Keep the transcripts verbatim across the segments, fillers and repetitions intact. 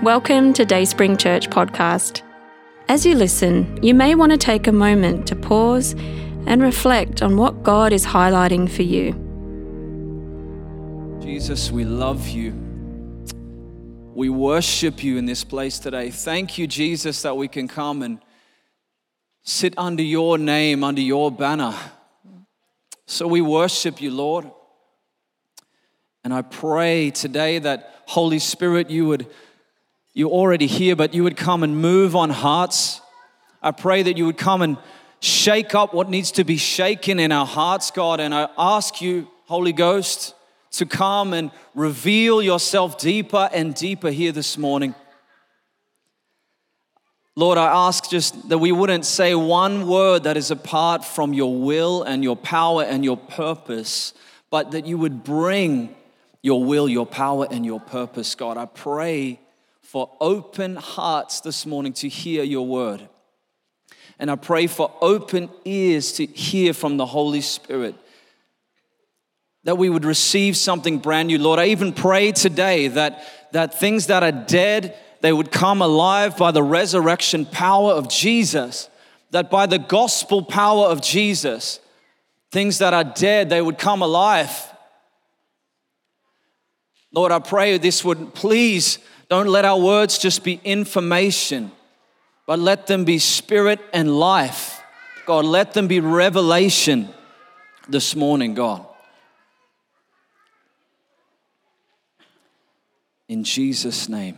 Welcome to Dayspring Church podcast. As you listen, you may want to take a moment to pause and reflect on what God is highlighting for you. Jesus, we love you. We worship you in this place today. Thank you, Jesus, that we can come and sit under your name, under your banner. So we worship you, Lord. And I pray today that Holy Spirit, you would, you're already here, but you would come and move on hearts. I pray that you would come and shake up what needs to be shaken in our hearts, God. And I ask you, Holy Ghost, to come and reveal yourself deeper and deeper here this morning. Lord, I ask just that we wouldn't say one word that is apart from your will and your power and your purpose, but that you would bring your will, your power, and your purpose, God. I pray for open hearts this morning to hear your word. And I pray for open ears to hear from the Holy Spirit, that we would receive something brand new. Lord, I even pray today that, that things that are dead, they would come alive by the resurrection power of Jesus, that by the gospel power of Jesus, things that are dead, they would come alive. Lord, I pray this would please, don't let our words just be information, but let them be spirit and life. God, let them be revelation this morning, God. In Jesus' name,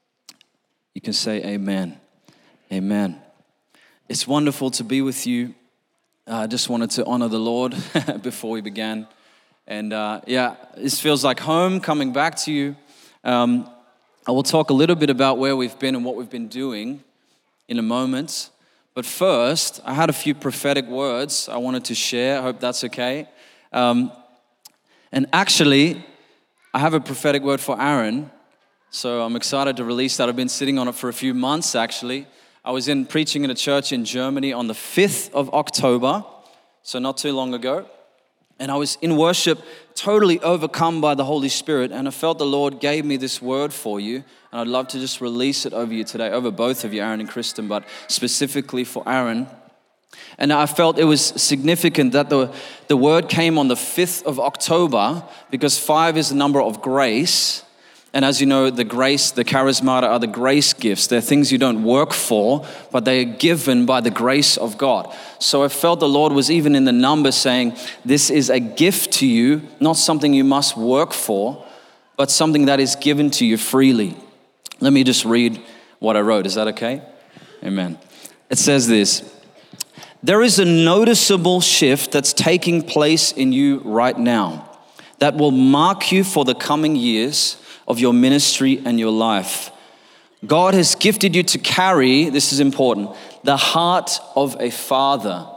you can say amen. Amen. It's wonderful to be with you. I uh, just wanted to honor the Lord before we began. And uh, yeah, this feels like home, coming back to you. Um, I will talk a little bit about where we've been and what we've been doing in a moment. But first, I had a few prophetic words I wanted to share. I hope that's okay. Um, and actually, I have a prophetic word for Aaron. So I'm excited to release that. I've been sitting on it for a few months, actually. I was in preaching in a church in Germany on the fifth of October, so not too long ago. And I was in worship, totally overcome by the Holy Spirit, and I felt the Lord gave me this word for you, and I'd love to just release it over you today, over both of you, Aaron and Kristen, but specifically for Aaron. And I felt it was significant that the, the word came on the fifth of October, because five is the number of grace. And as you know, the grace, the charismata are the grace gifts. They're things you don't work for, but they are given by the grace of God. So I felt the Lord was even in the number saying, this is a gift to you, not something you must work for, but something that is given to you freely. Let me just read what I wrote. Is that okay? Amen. It says this: there is a noticeable shift that's taking place in you right now that will mark you for the coming years of your ministry and your life. God has gifted you to carry, this is important, the heart of a father.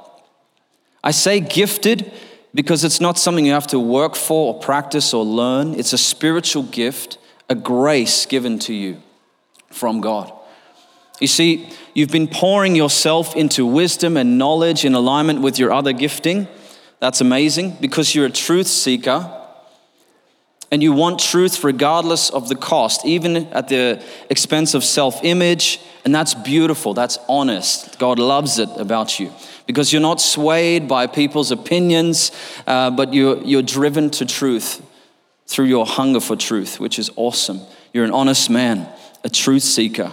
I say gifted because it's not something you have to work for or practice or learn. It's a spiritual gift, a grace given to you from God. You see, you've been pouring yourself into wisdom and knowledge in alignment with your other gifting. That's amazing because you're a truth seeker. And you want truth regardless of the cost, even at the expense of self-image. And that's beautiful. That's honest. God loves it about you because you're not swayed by people's opinions, uh, but you're, you're driven to truth through your hunger for truth, which is awesome. You're an honest man, a truth seeker.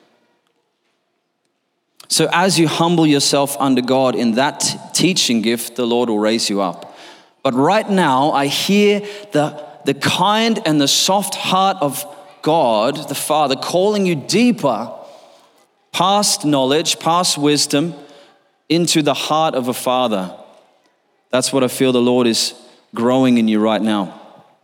So as you humble yourself under God in that t- teaching gift, the Lord will raise you up. But right now, I hear the the kind and the soft heart of God, the Father, calling you deeper, past knowledge, past wisdom, into the heart of a father. That's what I feel the Lord is growing in you right now.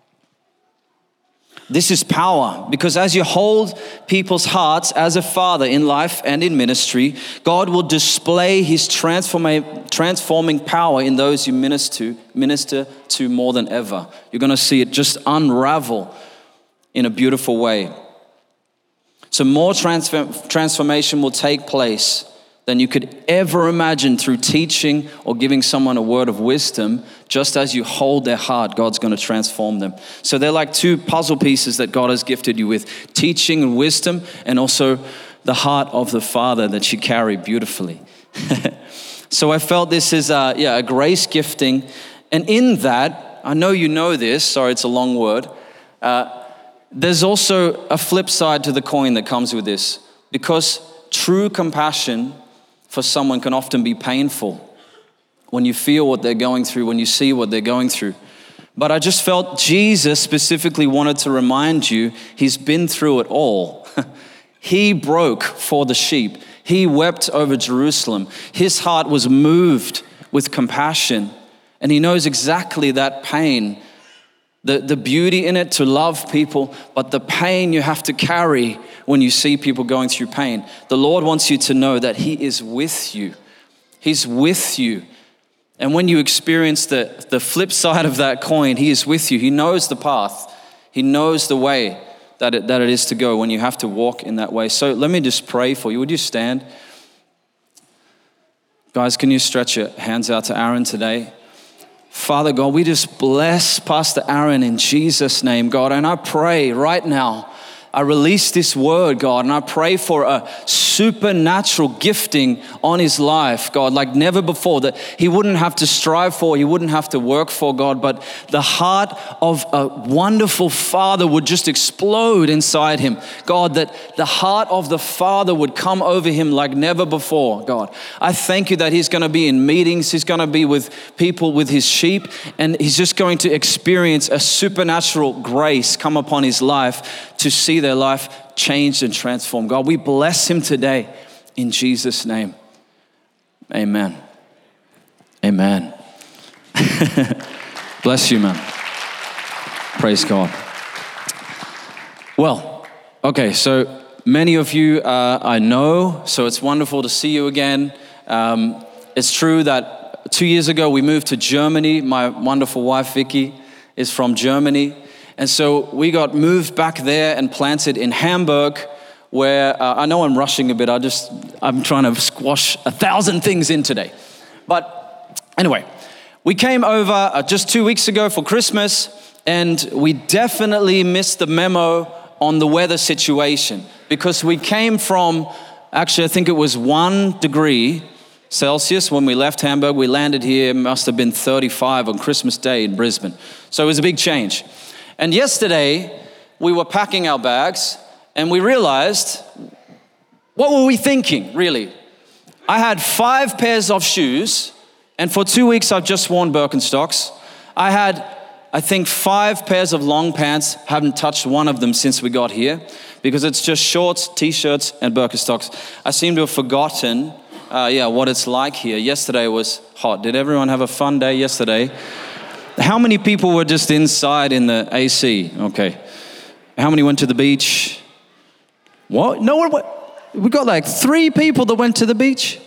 This is power, because as you hold people's hearts as a father in life and in ministry, God will display his transforma- transforming power in those you minister to, minister to more than ever. You're going to see it just unravel in a beautiful way. So more transfer- transformation will take place than you could ever imagine through teaching or giving someone a word of wisdom. Just as you hold their heart, God's going to transform them. So they're like two puzzle pieces that God has gifted you with: teaching and wisdom, and also the heart of the Father that you carry beautifully. So I felt this is a, yeah, a grace gifting. And in that, I know you know this, sorry, it's a long word. Uh, there's also a flip side to the coin that comes with this, because true compassion for someone can often be painful when you feel what they're going through, when you see what they're going through. But I just felt Jesus specifically wanted to remind you, he's been through it all. He broke for the sheep. He wept over Jerusalem. His heart was moved with compassion, and he knows exactly that pain, the, the beauty in it to love people, but the pain you have to carry when you see people going through pain. The Lord wants you to know that he is with you. He's with you. And when you experience the, the flip side of that coin, he is with you. He knows the path. He knows the way that it, that it is to go when you have to walk in that way. So let me just pray for you. Would you stand? Guys, can you stretch your hands out to Aaron today? Father God, we just bless Pastor Aaron in Jesus' name, God. And I pray right now, I release this word, God, and I pray for a supernatural gifting on his life, God, like never before, that he wouldn't have to strive for, he wouldn't have to work for, God, but the heart of a wonderful Father would just explode inside him. God, that the heart of the Father would come over him like never before, God. I thank you that he's going to be in meetings, he's going to be with people, with his sheep, and he's just going to experience a supernatural grace come upon his life to see their life changed and transformed. God, we bless him today in Jesus' name. Amen. Amen. Bless you, man. Praise God. Well, okay, so many of you uh, I know, so it's wonderful to see you again. Um, it's true that two years ago we moved to Germany. My wonderful wife, Vicky, is from Germany. And so we got moved back there and planted in Hamburg, where uh, I know I'm rushing a bit. I just, I'm trying to squash a thousand things in today. But anyway, we came over uh, just two weeks ago for Christmas, and we definitely missed the memo on the weather situation, because we came from, actually I think it was one degree Celsius when we left Hamburg. We landed here, it must have been thirty-five on Christmas Day in Brisbane. So it was a big change. And yesterday, we were packing our bags, and we realized, what were we thinking, really? I had five pairs of shoes, and for two weeks, I've just worn Birkenstocks. I had, I think, five pairs of long pants, haven't touched one of them since we got here, because it's just shorts, t-shirts, and Birkenstocks. I seem to have forgotten, uh, yeah, what it's like here. Yesterday was hot. Did everyone have a fun day yesterday? How many people were just inside in the A C? Okay. How many went to the beach? What? No one went. We got like three people that went to the beach.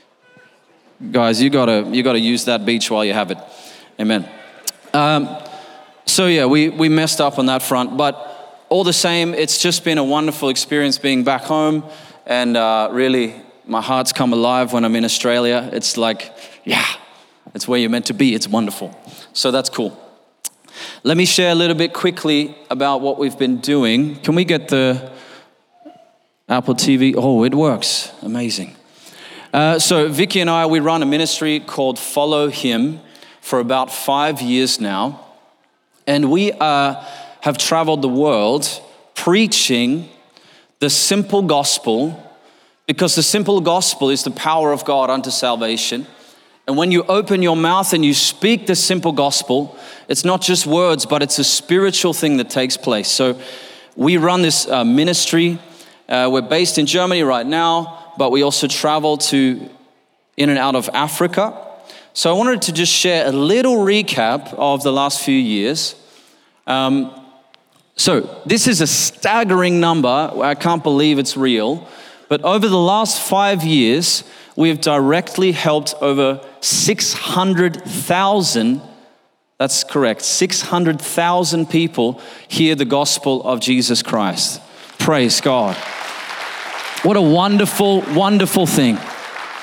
Guys, you gotta you gotta use that beach while you have it. Amen. Um, so yeah, we we messed up on that front, but all the same, it's just been a wonderful experience being back home, and uh, really, my heart's come alive when I'm in Australia. It's like, yeah. It's where you're meant to be. It's wonderful. So that's cool. Let me share a little bit quickly about what we've been doing. Can we get the Apple T V? Oh, it works. Amazing. Uh, so Vicky and I, we run a ministry called Follow Him for about five years now. And we uh, have traveled the world preaching the simple gospel, because the simple gospel is the power of God unto salvation. And when you open your mouth and you speak the simple gospel, it's not just words, but it's a spiritual thing that takes place. So we run this uh, ministry. Uh, we're based in Germany right now, but we also travel to in and out of Africa. So I wanted to just share a little recap of the last few years. Um, so this is a staggering number. I can't believe it's real. But over the last five years, we have directly helped over six hundred thousand, that's correct, six hundred thousand people hear the gospel of Jesus Christ. Praise God. What a wonderful, wonderful thing.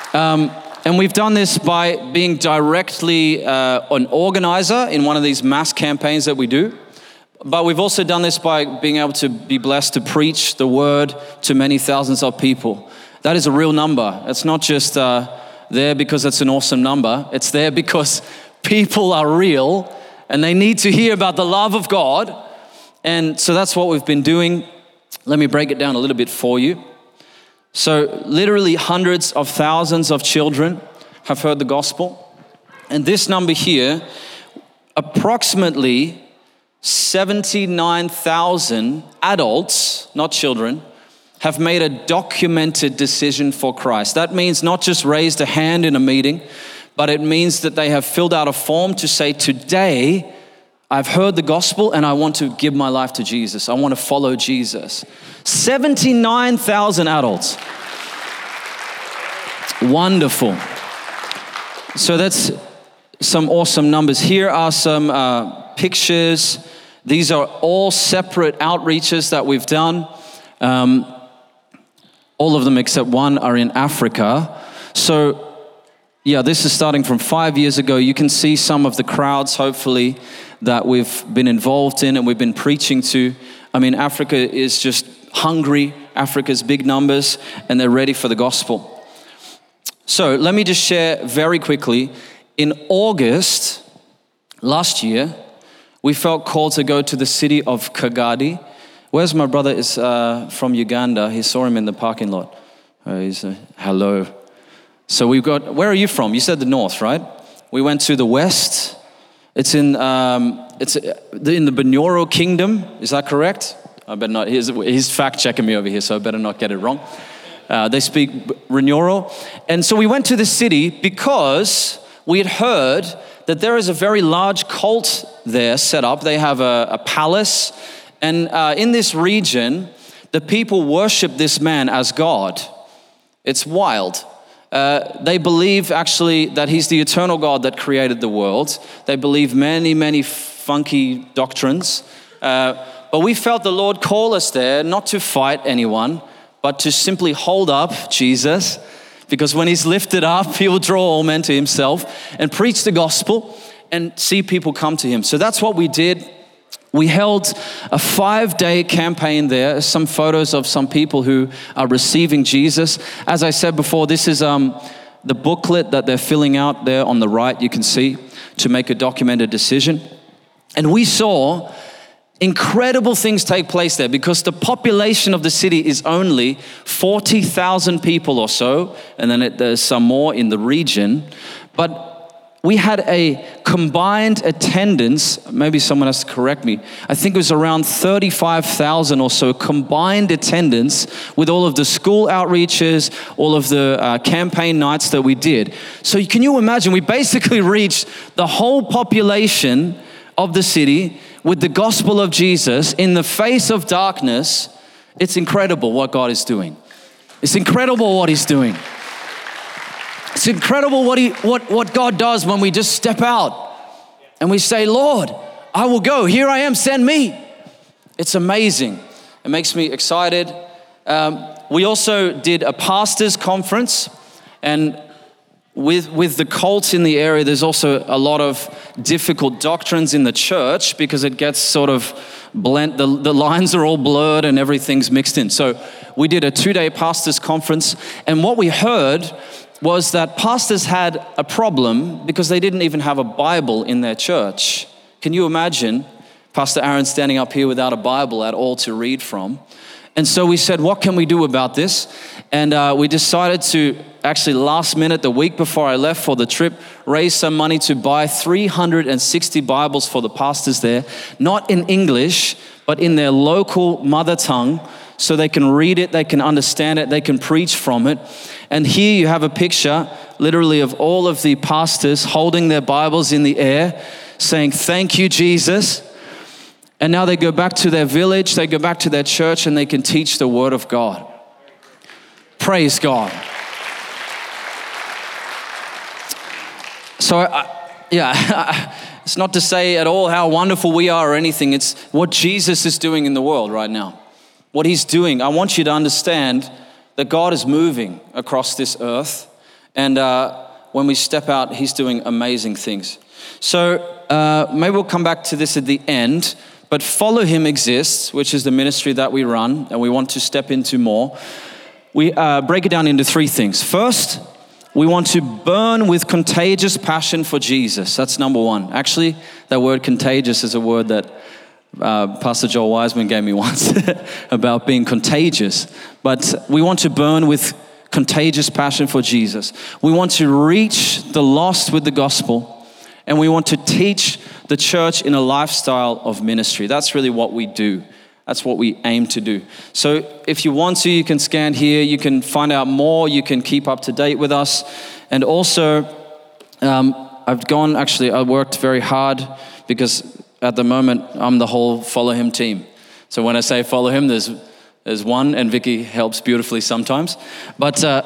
Um, and we've done this by being directly uh, an organizer in one of these mass campaigns that we do. But we've also done this by being able to be blessed to preach the word to many thousands of people. That is a real number. It's not just uh, there because it's an awesome number. It's there because people are real and they need to hear about the love of God. And so that's what we've been doing. Let me break it down a little bit for you. So literally hundreds of thousands of children have heard the gospel. And this number here, approximately seventy-nine thousand adults, not children, have made a documented decision for Christ. That means not just raised a hand in a meeting, but it means that they have filled out a form to say, today, I've heard the gospel and I want to give my life to Jesus. I want to follow Jesus. seventy-nine thousand adults. Wonderful. So that's some awesome numbers. Here are some uh, pictures. These are all separate outreaches that we've done. Um, all of them except one are in Africa. So yeah, this is starting from five years ago. You can see some of the crowds, hopefully, that we've been involved in and we've been preaching to. I mean, Africa is just hungry. Africa's big numbers and they're ready for the gospel. So let me just share very quickly. In August last year, we felt called to go to the city of Kagadi. Where's my brother? Is uh, from Uganda. He saw him in the parking lot. Oh, he's uh, hello. So we've got, where are you from? You said the north, right? We went to the west. It's in um, it's in the Bunyoro Kingdom. Is that correct? I better not. He's, he's fact checking me over here, so I better not get it wrong. Uh, they speak Bunyoro, and so we went to the city because we had heard that there is a very large cult there set up. They have a, a palace, and uh, in this region, the people worship this man as God. It's wild. Uh, they believe actually that he's the eternal God that created the world. They believe many, many funky doctrines. Uh, but we felt the Lord call us there not to fight anyone, but to simply hold up Jesus, because when he's lifted up, he will draw all men to himself and preach the gospel and see people come to him. So that's what we did. We held a five-day campaign there. Some photos of some people who are receiving Jesus. As I said before, this is um, the booklet that they're filling out there on the right, you can see, to make a documented decision. And we saw incredible things take place there because the population of the city is only forty thousand people or so, and then it, there's some more in the region. But we had a combined attendance, maybe someone has to correct me, I think it was around thirty-five thousand or so combined attendance with all of the school outreaches, all of the uh, campaign nights that we did. So can you imagine, we basically reached the whole population of the city with the gospel of Jesus in the face of darkness. It's incredible what God is doing. It's incredible what he's doing. It's incredible what he, what, what God does when we just step out and we say, Lord, I will go. Here I am, send me. It's amazing. It makes me excited. Um, we also did a pastor's conference, and with, with the cults in the area, there's also a lot of difficult doctrines in the church because it gets sort of blend, the, the lines are all blurred and everything's mixed in. So we did a two-day pastor's conference, and what we heard was that pastors had a problem because they didn't even have a Bible in their church. Can you imagine Pastor Aaron standing up here without a Bible at all to read from? And so we said, what can we do about this? And uh, we decided to actually last minute, the week before I left for the trip, raise some money to buy three hundred sixty Bibles for the pastors there, not in English, but in their local mother tongue, so they can read it, they can understand it, they can preach from it. And here you have a picture, literally, of all of the pastors holding their Bibles in the air, saying, thank you, Jesus. And now they go back to their village, they go back to their church, and they can teach the word of God. Praise God. So, I, yeah, it's not to say at all how wonderful we are or anything. It's what Jesus is doing in the world right now. What he's doing. I want you to understand that God is moving across this earth. And uh, when we step out, he's doing amazing things. So uh, maybe we'll come back to this at the end, but Follow Him exists, which is the ministry that we run, and we want to step into more. We uh, break it down into three things. First, we want to burn with contagious passion for Jesus. That's number one. Actually, that word contagious is a word that uh, Pastor Joel Wiseman gave me once about being contagious. But we want to burn with contagious passion for Jesus. We want to reach the lost with the gospel, and we want to teach the church in a lifestyle of ministry. That's really what we do. That's what we aim to do. So if you want to, you can scan here. You can find out more. You can keep up to date with us. And also, um, I've gone, actually, I worked very hard because at the moment, I'm the whole Follow Him team. So when I say follow Him, there's there's one, and Vicky helps beautifully sometimes. But uh,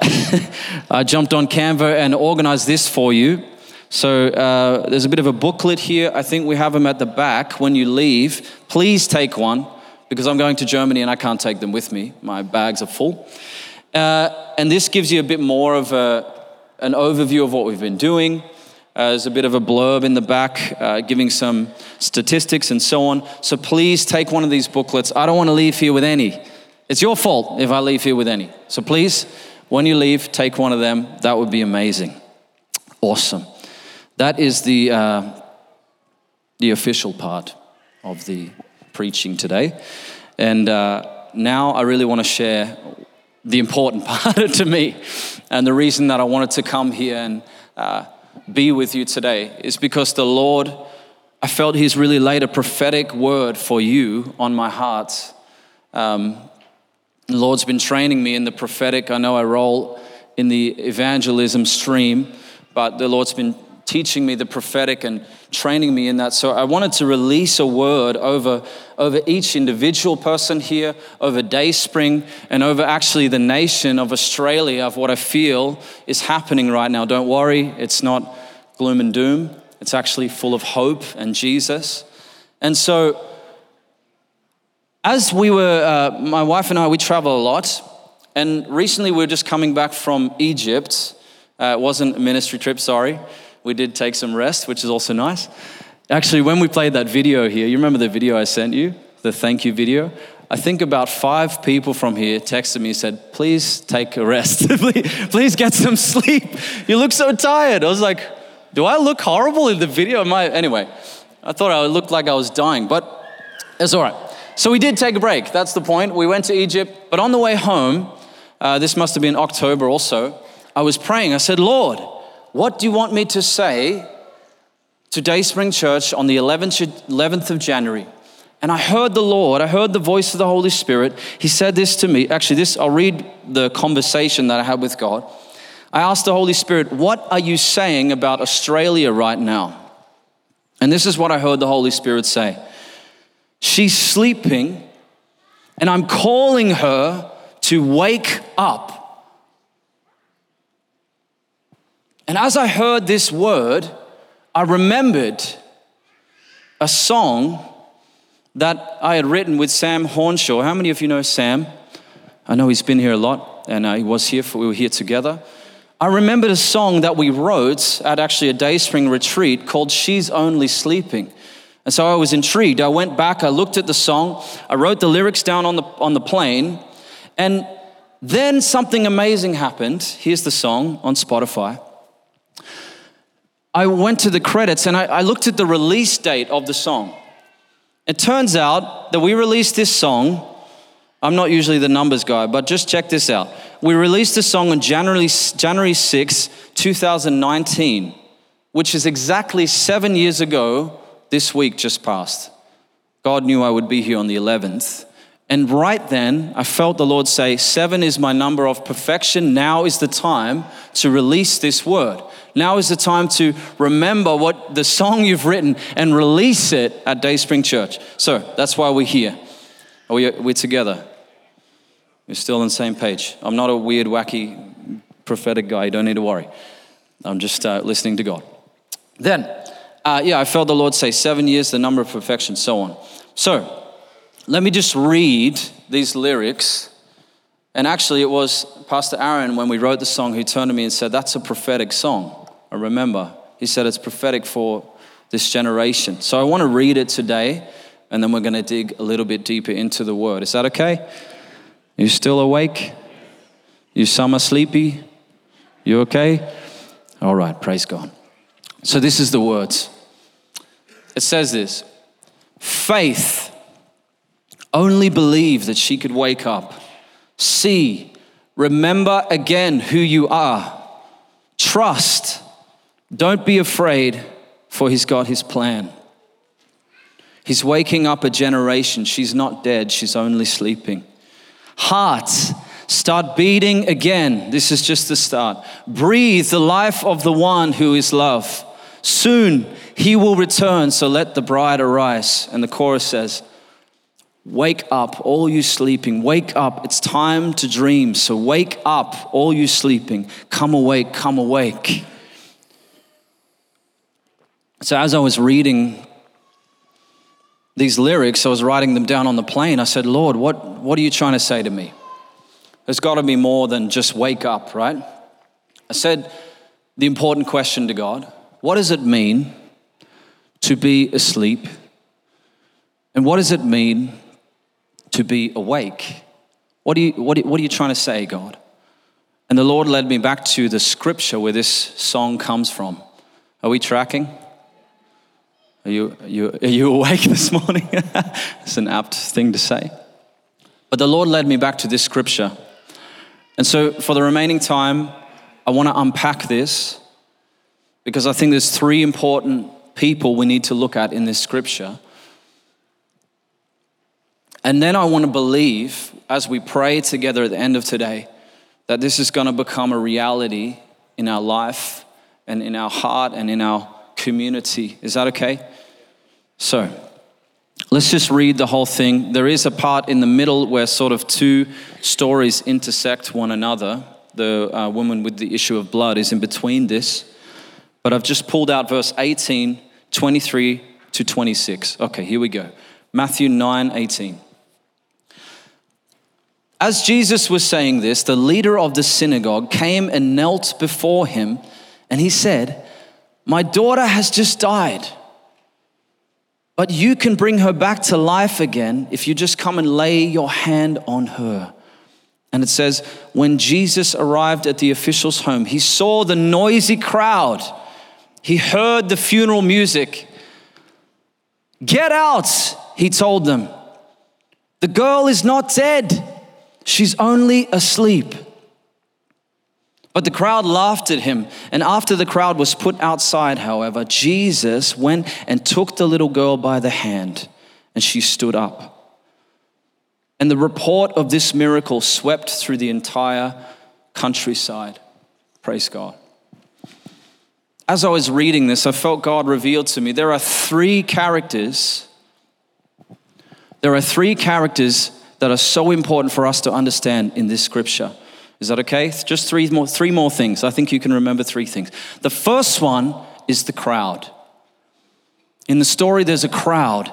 I jumped on Canva and organized this for you. So uh, there's a bit of a booklet here. I think we have them at the back. When you leave, please take one, because I'm going to Germany and I can't take them with me. My bags are full. Uh, and this gives you a bit more of a, an overview of what we've been doing. Uh, there's a bit of a blurb in the back, uh, giving some statistics and so on. So please take one of these booklets. I don't want to leave here with any. It's your fault if I leave here with any. So please, when you leave, take one of them. That would be amazing. Awesome. That is the uh, the official part of the preaching today. And uh, now I really want to share the important part to me. And the reason that I wanted to come here and uh, be with you today is because the Lord, I felt He's really laid a prophetic word for you on my heart. Um, the Lord's been training me in the prophetic. I know I roll in the evangelism stream, but the Lord's been teaching me the prophetic and training me in that. So I wanted to release a word over, over each individual person here, over Dayspring, and over actually the nation of Australia, of what I feel is happening right now. Don't worry, it's not gloom and doom. It's actually full of hope and Jesus. And so as we were, uh, my wife and I, we travel a lot. And recently we were just coming back from Egypt. Uh, it wasn't a ministry trip, sorry. We did take some rest, which is also nice. Actually, when we played that video here, you remember the video I sent you? The thank you video? I think about five people from here texted me and said, please take a rest. Please get some sleep. You look so tired. I was like, do I look horrible in the video? Am I? Anyway, I thought I looked like I was dying, but it's all right. So we did take a break. That's the point. We went to Egypt, but on the way home, uh, this must have been October also, I was praying. I said, Lord, what do you want me to say to Dayspring Church on the eleventh of January? And I heard the Lord, I heard the voice of the Holy Spirit. He said this to me. Actually, this, I'll read the conversation that I had with God. I asked the Holy Spirit, what are you saying about Australia right now? And this is what I heard the Holy Spirit say. She's sleeping, and I'm calling her to wake up. And as I heard this word, I remembered a song that I had written with Sam Hornshaw. How many of you know Sam? I know he's been here a lot, and uh, he was here, for, we were here together. I remembered a song that we wrote at actually a Dayspring retreat called She's Only Sleeping. And so I was intrigued. I went back, I looked at the song, I wrote the lyrics down on the on the plane, and then something amazing happened. Here's the song on Spotify. I went to the credits and I, I looked at the release date of the song. It turns out that we released this song. I'm not usually the numbers guy, but just check this out. We released this song on January January sixth, two thousand nineteen, which is exactly seven years ago. This week just passed. God knew I would be here on the eleventh. And right then, I felt the Lord say, seven is my number of perfection. Now is the time to release this word. Now is the time to remember what the song you've written and release it at Dayspring Church. So that's why we're here. Are we, we're together. We're still on the same page. I'm not a weird, wacky, prophetic guy. You don't need to worry. I'm just uh, listening to God. Then, Uh, yeah, I felt the Lord say seven years, the number of perfection, so on. So let me just read these lyrics And actually it was Pastor Aaron, when we wrote the song, who turned to me and said, that's a prophetic song. I remember. He said it's prophetic for this generation. So I want to read it today, and then we're going to dig a little bit deeper into the word. Is that okay? You still awake? You some are sleepy? You okay? All right, praise God. So this is the words. It says this: Faith only believed that she could wake up. See, remember again who you are. Trust, don't be afraid, for he's got his plan. He's waking up a generation. She's not dead, she's only sleeping. Heart, start beating again. This is just the start. Breathe the life of the one who is love. Soon he will return, so let the bride arise. And the chorus says, wake up, all you sleeping. Wake up, it's time to dream. So wake up, all you sleeping. Come awake, come awake. So as I was reading these lyrics, I was writing them down on the plane. I said, Lord, what, what are you trying to say to me? There's got to be more than just wake up, right? I said the important question to God: what does it mean to be asleep? And what does it mean to be awake? What, do you, what, what are you trying to say, God? And the Lord led me back to the scripture where this song comes from. Are we tracking? Are you, are you, are you awake this morning? It's an apt thing to say. But the Lord led me back to this scripture. And so for the remaining time, I want to unpack this, because I think there's three important people we need to look at in this scripture. And then I want to believe, as we pray together at the end of today, that this is going to become a reality in our life and in our heart and in our community. Is that okay? So let's just read the whole thing. There is a part in the middle where sort of two stories intersect one another. The uh, woman with the issue of blood is in between this. But I've just pulled out verse eighteen, twenty-three to twenty-six. Okay, here we go. Matthew nine eighteen. As Jesus was saying this, the leader of the synagogue came and knelt before him, and he said, my daughter has just died, but you can bring her back to life again if you just come and lay your hand on her. And it says, when Jesus arrived at the official's home, he saw the noisy crowd. He heard the funeral music. Get out, he told them. The girl is not dead. She's only asleep. But the crowd laughed at him. And after the crowd was put outside, however, Jesus went and took the little girl by the hand, and she stood up. And the report of this miracle swept through the entire countryside. Praise God. As I was reading this, I felt God revealed to me there are three characters. There are three characters that are so important for us to understand in this scripture. Is that okay? Just three more, three more things. I think you can remember three things. The first one is the crowd. In the story, there's a crowd.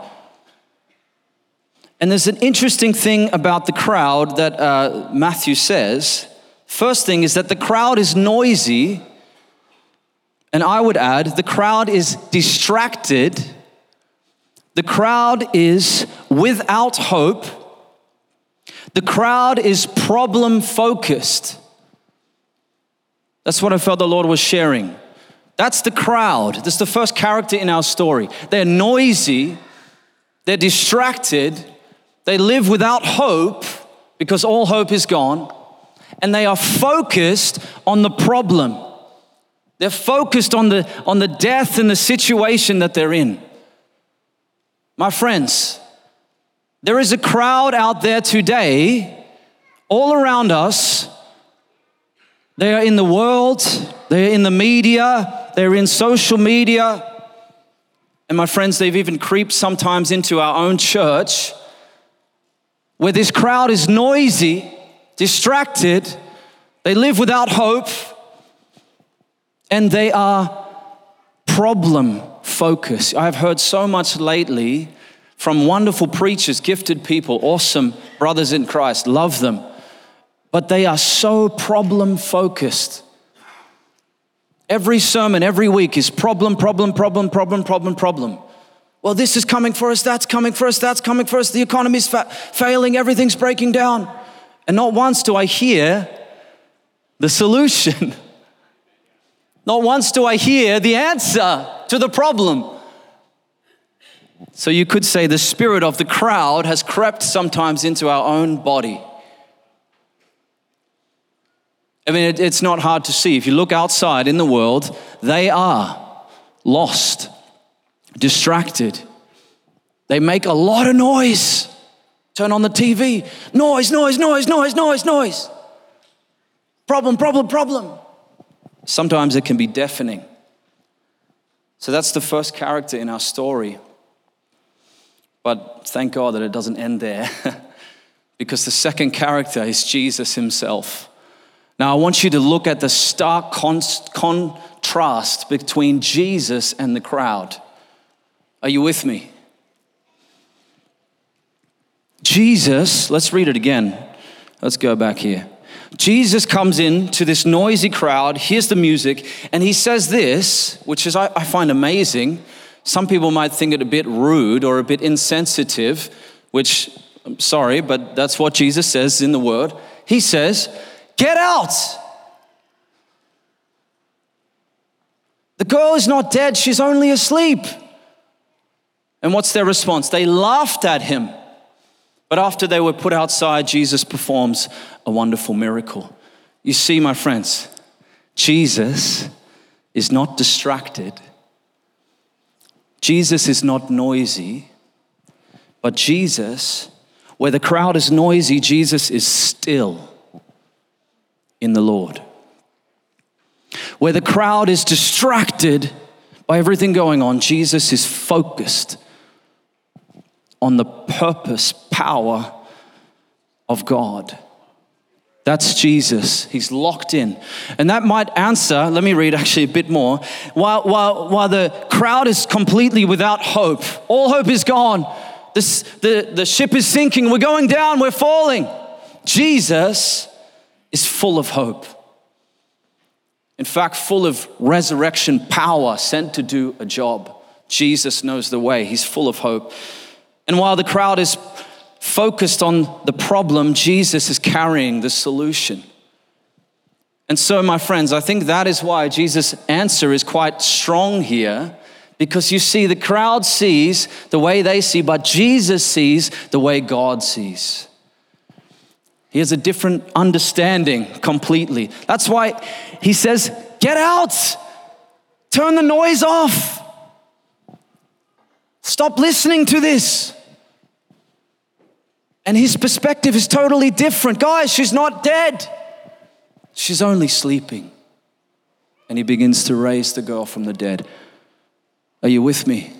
And there's an interesting thing about the crowd that uh, Matthew says. First thing is that the crowd is noisy. And I would add, the crowd is distracted. The crowd is without hope. The crowd is problem focused. That's what I felt the Lord was sharing. That's the crowd. That's the first character in our story. They're noisy. They're distracted. They live without hope because all hope is gone. And they are focused on the problem. They're focused on the, on the death and the situation that they're in. My friends, there is a crowd out there today, all around us. They are in the world, they are in the media, they're in social media. And my friends, they've even creeped sometimes into our own church, where this crowd is noisy, distracted, they live without hope, and they are problem focused. I've heard so much lately from wonderful preachers, gifted people, awesome brothers in Christ, love them. but they are so problem focused. Every sermon, every week is problem, problem, problem, problem, problem, problem. Well, this is coming for us, that's coming for us, that's coming for us. The economy's fa- failing, everything's breaking down. And not once do I hear the solution. Not once do I hear the answer to the problem. So you could say the spirit of the crowd has crept sometimes into our own body. I mean, it, it's not hard to see. If you look outside in the world, they are lost, distracted. They make a lot of noise. Turn on the T V. Noise, noise, noise, noise, noise, noise. Problem, problem, problem. Sometimes it can be deafening. So that's the first character in our story. But thank God that it doesn't end there. Because the second character is Jesus himself. Now I want you to look at the stark con- contrast between Jesus and the crowd. Are you with me? Jesus, let's read it again. Let's go back here. Jesus comes in to this noisy crowd, hears the music, and he says this, which is I, I find amazing. Some people might think it a bit rude or a bit insensitive, which, I'm sorry, but that's what Jesus says in the word. He says, get out. The girl is not dead, she's only asleep. And what's their response? They laughed at him. But after they were put outside, Jesus performs a wonderful miracle. You see, my friends, Jesus is not distracted. Jesus is not noisy. But Jesus, where the crowd is noisy, Jesus is still in the Lord. Where the crowd is distracted by everything going on, Jesus is focused on the purpose, power of God. That's Jesus. He's locked in. And that might answer, let me read actually a bit more. While, while, while the crowd is completely without hope, all hope is gone. This, the, the ship is sinking. We're going down. We're falling. Jesus is full of hope. In fact, full of resurrection power, sent to do a job. Jesus knows the way. He's full of hope. And while the crowd is focused on the problem, Jesus is carrying the solution. And so, my friends, I think that is why Jesus' answer is quite strong here, because you see, the crowd sees the way they see, but Jesus sees the way God sees. He has a different understanding completely. That's why he says, get out, turn the noise off. Stop listening to this. And his perspective is totally different. Guys, she's not dead. She's only sleeping. And he begins to raise the girl from the dead. Are you with me?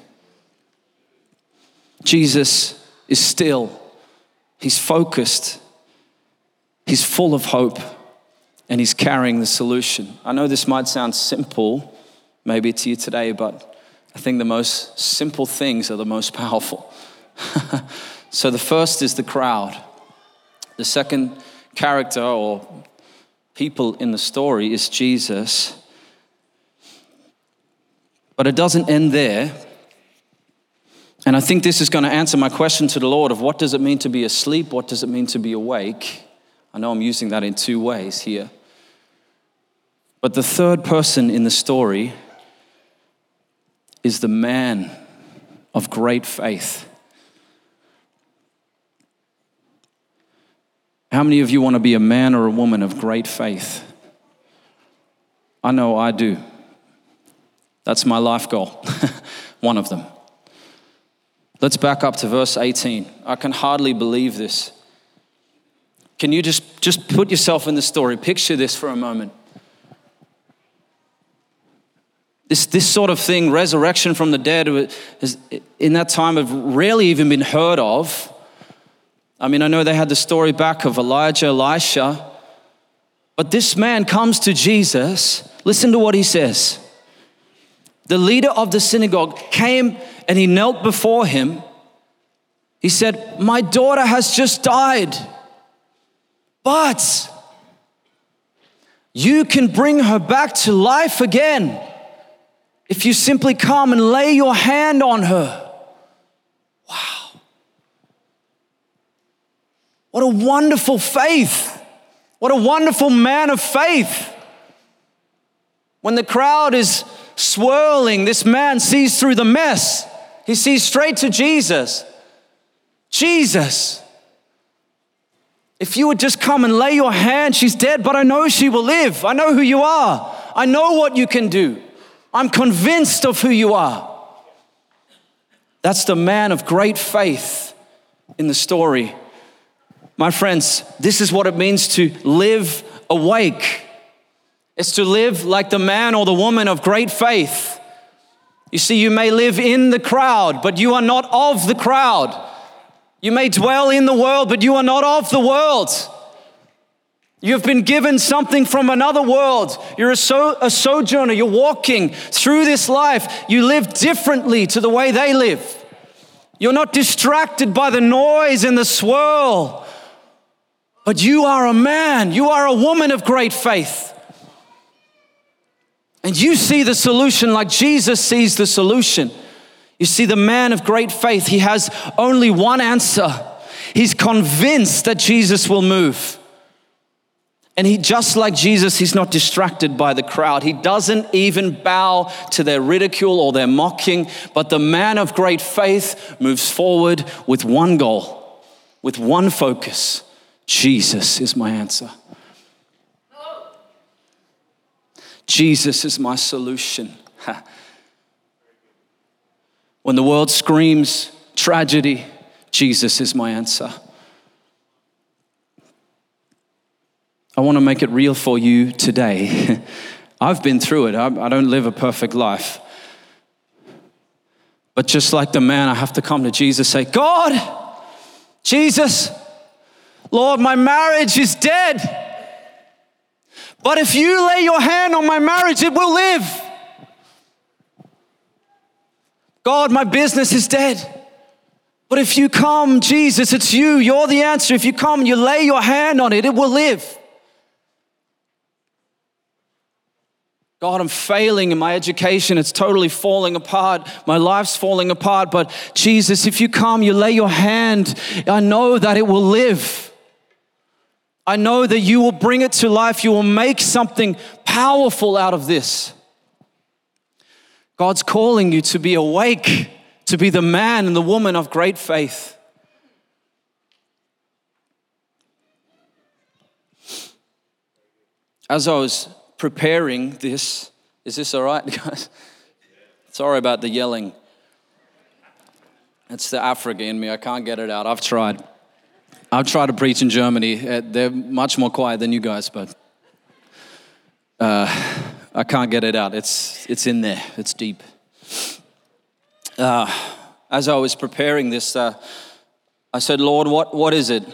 Jesus is still. He's focused. He's full of hope. And he's carrying the solution. I know this might sound simple, maybe to you today, but I think the most simple things are the most powerful. So the first is the crowd. The second character or people in the story is Jesus. But it doesn't end there. And I think this is going to answer my question to the Lord of what does it mean to be asleep? What does it mean to be awake? I know I'm using that in two ways here. But the third person in the story is the man of great faith. How many of you want to be a man or a woman of great faith? I know I do. That's my life goal. One of them. Let's back up to verse eighteen. I can hardly believe this. Can you just, just put yourself in the story? Picture this for a moment. This, this sort of thing, resurrection from the dead, has, in that time have rarely even been heard of. I mean, I know they had the story back of Elijah, Elisha, but this man comes to Jesus. Listen to what he says. The leader of the synagogue came and he knelt before him. He said, my daughter has just died, but You can bring her back to life again if you simply come and lay your hand on her. Wow. What a wonderful faith. What a wonderful man of faith. When the crowd is swirling, this man sees through the mess. He sees straight to Jesus. Jesus, if you would just come and lay your hand, she's dead, but I know she will live. I know who you are. I know what you can do. I'm convinced of who you are. That's the man of great faith in the story. My friends, this is what it means to live awake. It's to live like the man or the woman of great faith. You see, you may live in the crowd, but you are not of the crowd. You may dwell in the world, but you are not of the world. You've been given something from another world. You're a, so, a sojourner. You're walking through this life. You live differently to the way they live. You're not distracted by the noise and the swirl, but you are a man. You are a woman of great faith. And you see the solution like Jesus sees the solution. You see, the man of great faith, he has only one answer. He's convinced that Jesus will move. And he, just like Jesus, he's not distracted by the crowd. He doesn't even bow to their ridicule or their mocking, but the man of great faith moves forward with one goal, with one focus. Jesus is my answer. Jesus is my solution. When the world screams tragedy, Jesus is my answer. I want to make it real for you today. I've been through it. I, I don't live a perfect life. But just like the man, I have to come to Jesus and say, God, Jesus, Lord, my marriage is dead. But if you lay your hand on my marriage, it will live. God, my business is dead. But if you come, Jesus, it's you. You're the answer. If you come, you lay your hand on it, it will live. God, I'm failing in my education. It's totally falling apart. My life's falling apart. But Jesus, if you come, you lay your hand, I know that it will live. I know that you will bring it to life. You will make something powerful out of this. God's calling you to be awake, to be the man and the woman of great faith. As I was preparing this, is this all right, guys? Sorry about the yelling. It's the Africa in me. I can't get it out. I've tried. I've tried to preach in Germany. Uh, they're much more quiet than you guys, but uh, I can't get it out. It's it's in there. It's deep. Uh, as I was preparing this, uh, I said, Lord, what, what is it?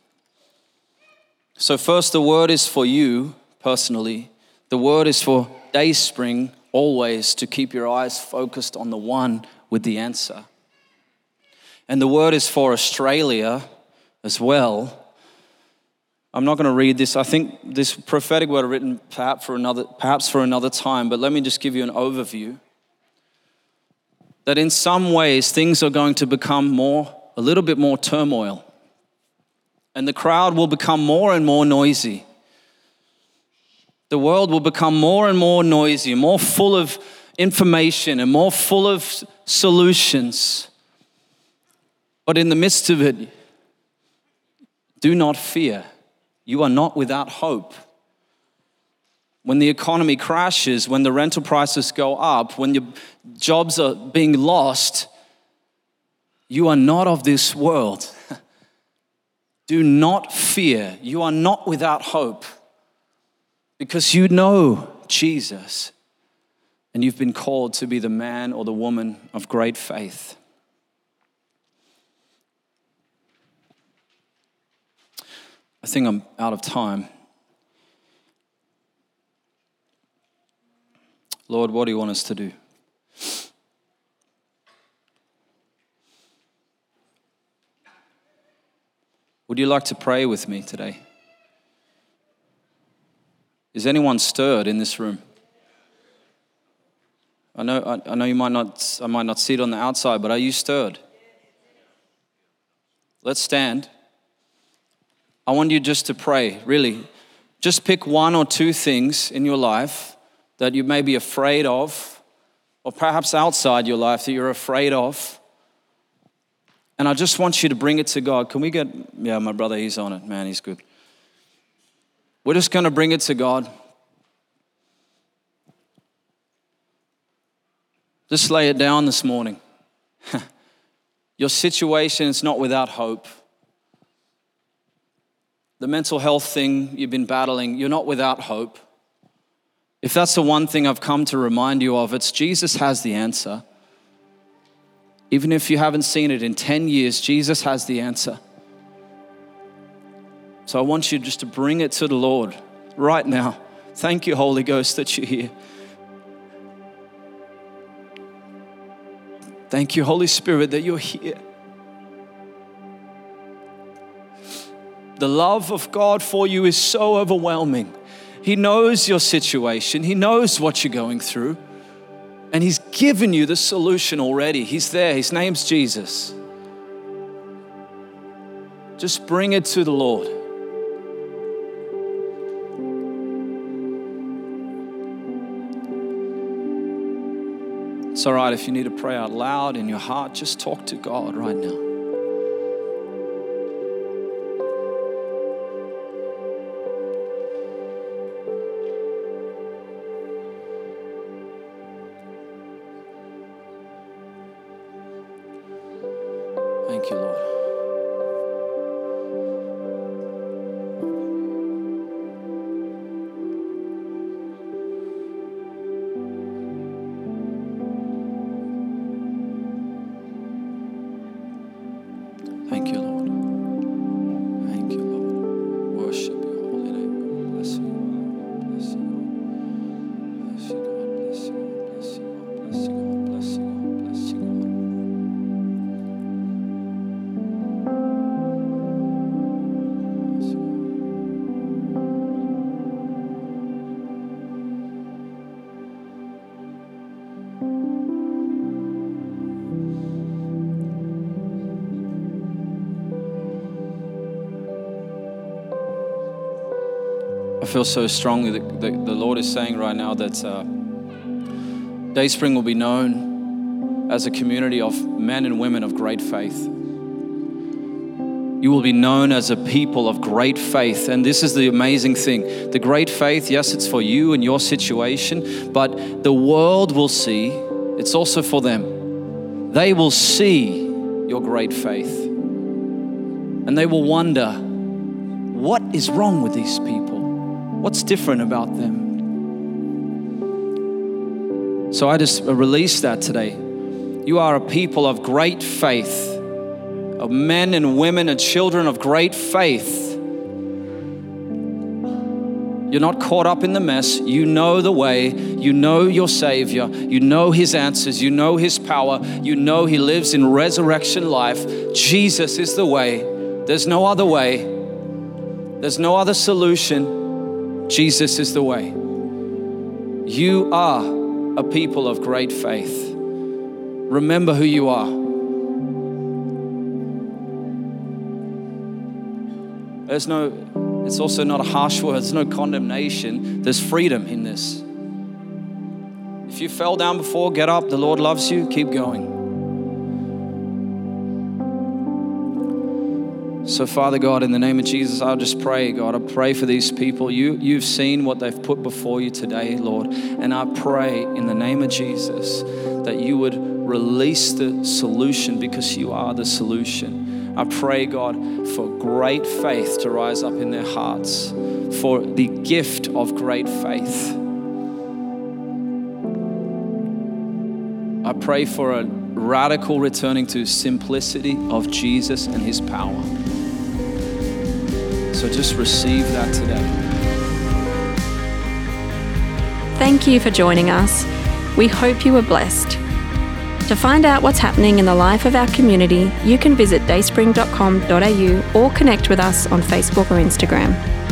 So first, the word is for you personally. The word is for Dayspring, always to keep your eyes focused on the one with the answer. And the word is for Australia as well. I'm not going to read this. I think this prophetic word written perhaps for another, perhaps for another time, but let me just give you an overview. That in some ways, things are going to become more, a little bit more turmoil. And the crowd will become more and more noisy. The world will become more and more noisy, more full of information and more full of solutions. But in the midst of it, do not fear. You are not without hope. When the economy crashes, when the rental prices go up, when your jobs are being lost, you are not of this world. Do not fear. You are not without hope because you know Jesus and you've been called to be the man or the woman of great faith. I think I'm out of time. Lord, what do you want us to do? Would you like to pray with me today? Is anyone stirred in this room? I know, I, I know you might not, I might not see it on the outside, but are you stirred? Let's stand. I want you just to pray, really. Just pick one or two things in your life that you may be afraid of, or perhaps outside your life that you're afraid of. And I just want you to bring it to God. Can we get, yeah, my brother, he's on it. Man, he's good. We're just going to bring it to God. Just lay it down this morning. Your situation is not without hope. The mental health thing you've been battling, you're not without hope. If that's the one thing I've come to remind you of, it's Jesus has the answer. Even if you haven't seen it in ten years, Jesus has the answer. So I want you just to bring it to the Lord right now. Thank you, Holy Ghost, that you're here. Thank you, Holy Spirit, that you're here. The love of God for you is so overwhelming. He knows your situation. He knows what you're going through. And He's given you the solution already. He's there. His name's Jesus. Just bring it to the Lord. It's all right if you need to pray out loud in your heart. Just talk to God right now. Thank you, Lord. Thank you, Lord. Thank you, Lord. Worship your holy name. Bless you, God. Bless you, God. Bless you, God. Bless you, God. Bless you, God. Bless you, God. Bless you, God. Bless you, God. I feel so strongly that the, the Lord is saying right now that uh, Dayspring will be known as a community of men and women of great faith. You will be known as a people of great faith. And this is the amazing thing. The great faith, yes, it's for you and your situation, but the world will see, it's also for them. They will see your great faith. And they will wonder, what is wrong with these people? What's different about them? So I just release that today. You are a people of great faith, of men and women and children of great faith. You're not caught up in the mess. You know the way. You know your Savior. You know His answers. You know His power. You know He lives in resurrection life. Jesus is the way. There's no other way. There's no other solution. Jesus is the way. You are a people of great faith. Remember who you are. There's no, it's also not a harsh word. There's no condemnation. There's freedom in this. If you fell down before, get up. The Lord loves you. Keep going. So Father God, in the name of Jesus, I'll just pray, God, I pray for these people. You, you've seen what they've put before you today, Lord. And I pray in the name of Jesus that you would release the solution because you are the solution. I pray, God, for great faith to rise up in their hearts, for the gift of great faith. I pray for a radical returning to simplicity of Jesus and His power. So just receive that today. Thank you for joining us. We hope you were blessed. To find out what's happening in the life of our community, you can visit dayspring dot com dot a u or connect with us on Facebook or Instagram.